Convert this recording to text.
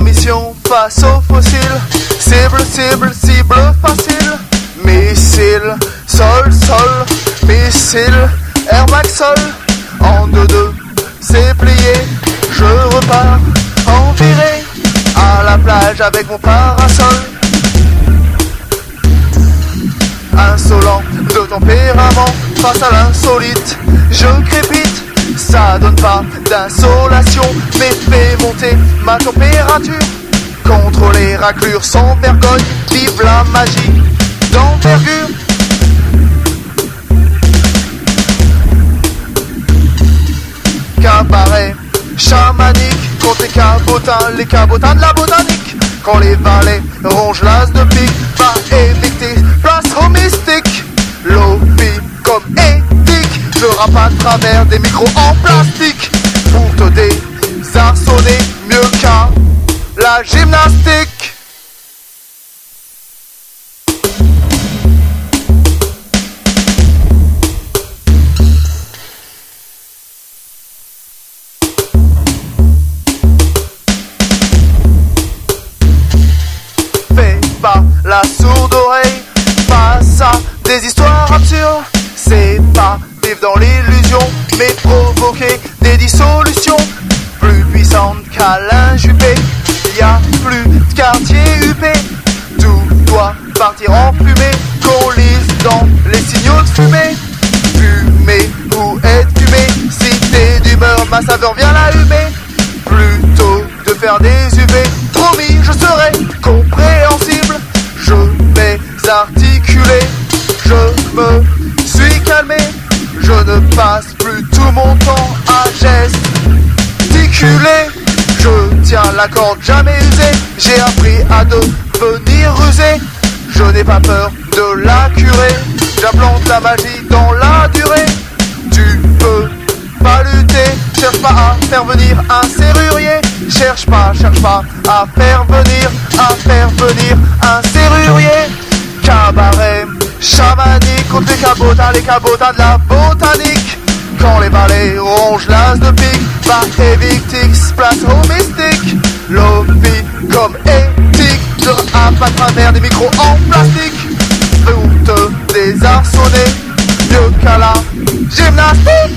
Mission face aux fossiles. Cible, cible, cible facile. Missile, sol, sol. Missile, airbag, sol. En 2-2, c'est plié. Je repars en virée. À la plage avec mon parasol. Insolent de tempérament, face à l'insolite, je crépite. Ça donne pas d'insolation, mais fait monter ma température. Contre les raclures sans vergogne, vive la magie d'envergure. Cabaret chamanique, contre les cabotins de la botanique. Quand les valets rongent l'as de pique, va éviter place au mystique. L'opi comme éthique, je rappe à travers des micros en plastique pour te désarçonner mieux qu'à la gymnastique. Pas la sourde oreille face à des histoires absurdes. C'est pas vivre dans l'illusion, mais provoquer des dissolutions plus puissantes qu'Alain Juppé. Y a plus de quartier huppé, tout doit partir en fumée, qu'on lise dans les signaux de fumée. Fumer ou être fumé, si t'es d'humeur, ma saveur vient la humer. Plutôt de faire des UV, promis je serai compréhensible. Je vais articuler, je me suis calmé. Je ne passe plus tout mon temps à gesticuler. Je tiens la corde jamais usée, j'ai appris à devenir rusé. Je n'ai pas peur de la curer, j'implante la magie dans la durée. Tu peux pas lutter, cherche pas à faire venir un serrurier. Cherche pas à faire venir un serrurier. Cabaret chamanique contre les cabotins de la botanique. Quand les valets rongent l'as de pique, va évictix, place au mystique. L'opi comme éthique, je rappe à travers des micros en plastique pour te désarçonner mieux qu'à la gymnastique.